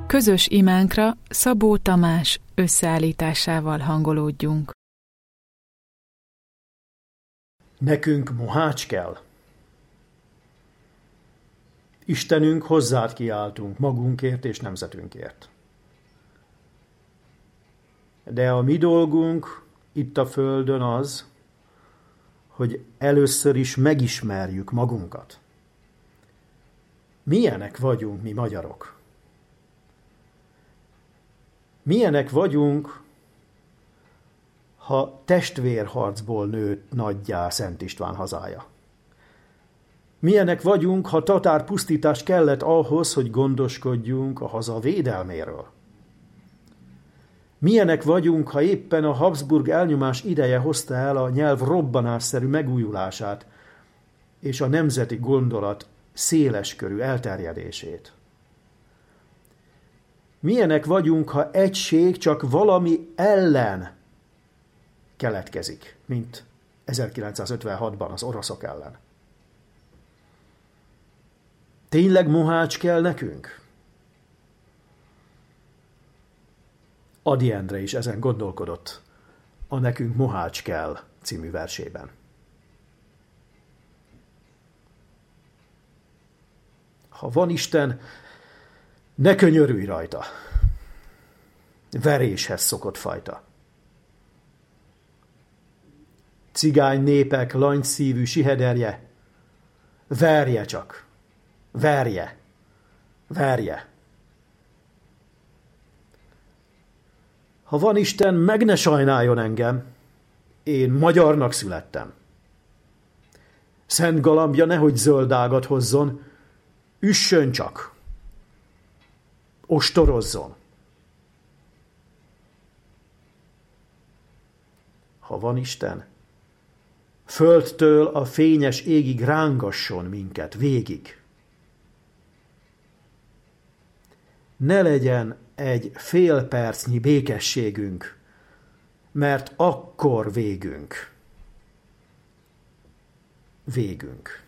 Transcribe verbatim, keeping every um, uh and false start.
Közös imánkra Szabó Tamás összeállításával hangolódjunk. Nekünk mohács kell. Istenünk, hozzád kiáltunk magunkért és nemzetünkért. De a mi dolgunk itt a földön az, hogy először is megismerjük magunkat. Milyenek vagyunk mi magyarok? Milyenek vagyunk, ha testvérharcból nőtt nagyjá Szent István hazája? Milyenek vagyunk, ha tatár pusztítás kellett ahhoz, hogy gondoskodjunk a haza védelméről? Milyenek vagyunk, ha éppen a Habsburg elnyomás ideje hozta el a nyelv robbanásszerű megújulását és a nemzeti gondolat széleskörű elterjedését? Milyenek vagyunk, ha egység csak valami ellen keletkezik, mint ezerkilencszázötvenhatban az oroszok ellen? Tényleg mohács kell nekünk? Ady Endre is ezen gondolkodott a Nekünk mohács kell című versében. Ha van Isten, ne könyörülj rajta. Veréshez szokott fajta. Cigány népek langyszívű sihederje, verje csak, verje, verje. Ha van Isten, meg ne sajnáljon engem, én magyarnak születtem. Szent galambja nehogy zöld ágat hozzon, üssön csak, ostorozzon. Ha van Isten, földtől a fényes égig rángasson minket végig. Ne legyen egy fél percnyi békességünk, mert akkor végünk. Végünk.